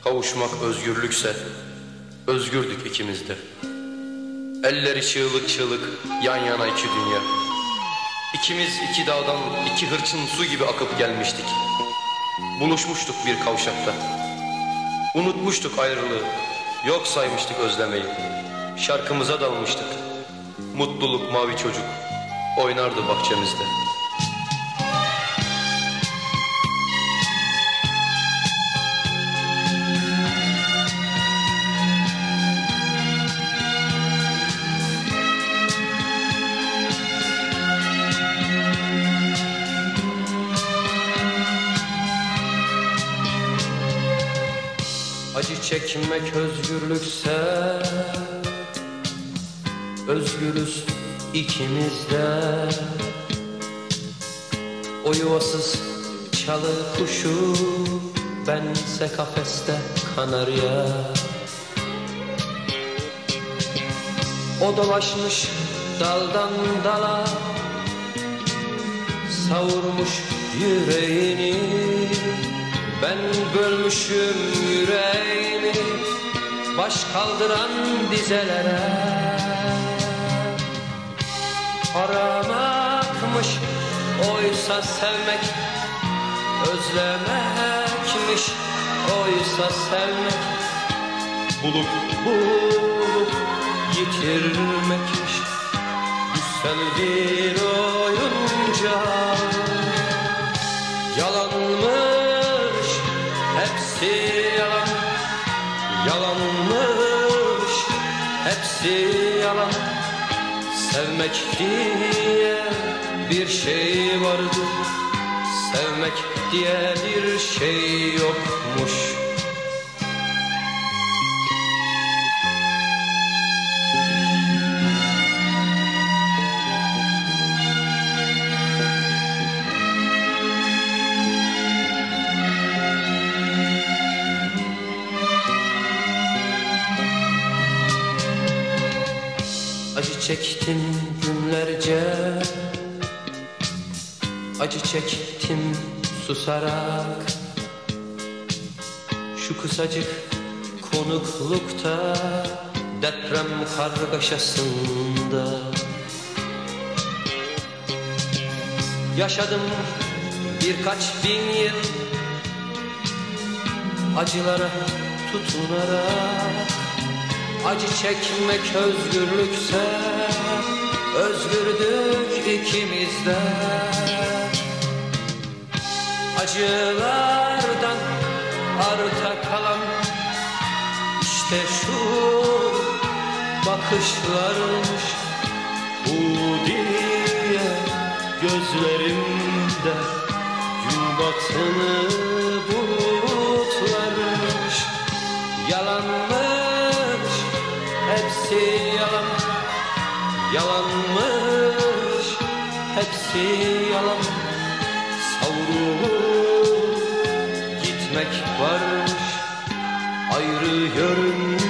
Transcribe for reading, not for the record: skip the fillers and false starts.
Kavuşmak özgürlükse özgürdük ikimiz de. Elleri çığlık çığlık yan yana iki dünya. İkimiz iki dağdan iki hırçın su gibi akıp gelmiştik. Buluşmuştuk bir kavşakta. Unutmuştuk ayrılığı, yok saymıştık özlemeyi. Şarkımıza dalmıştık. Mutluluk mavi çocuk oynardı bahçemizde. Acı çekmek özgürlükse özgürüz ikimiz de. O yuvasız çalı kuşu, bense kafeste kanarya. O dolaşmış daldan dala, savurmuş yüreğini. Ben bölmüşüm yüreğimi baş kaldıran dizelere. Aramakmış oysa sevmek, özlemekmiş oysa sevmek. Bulup bulup yitirmekmiş güzel bir oyuncak. Yalanmış hepsi yalan, yalanmış hepsi yalan. Sevmek diye bir şey vardı, sevmek diye bir şey yokmuş. Acı çektim günlerce, acı çektim susarak. Şu kısacık konuklukta, deprem kargaşasında. Yaşadım birkaç bin yıl acılara tutunarak. Acı çekmek özgürlükse özgürdük ikimiz de. Acılardan arta kalan işte şu bakışlarmış. Bu diye gözlerimde gün batını bulutlarmış. Yalanmış hepsi yalan, yalanmış hepsi yalan. Savrulup gitmek varmış ayrı yönde.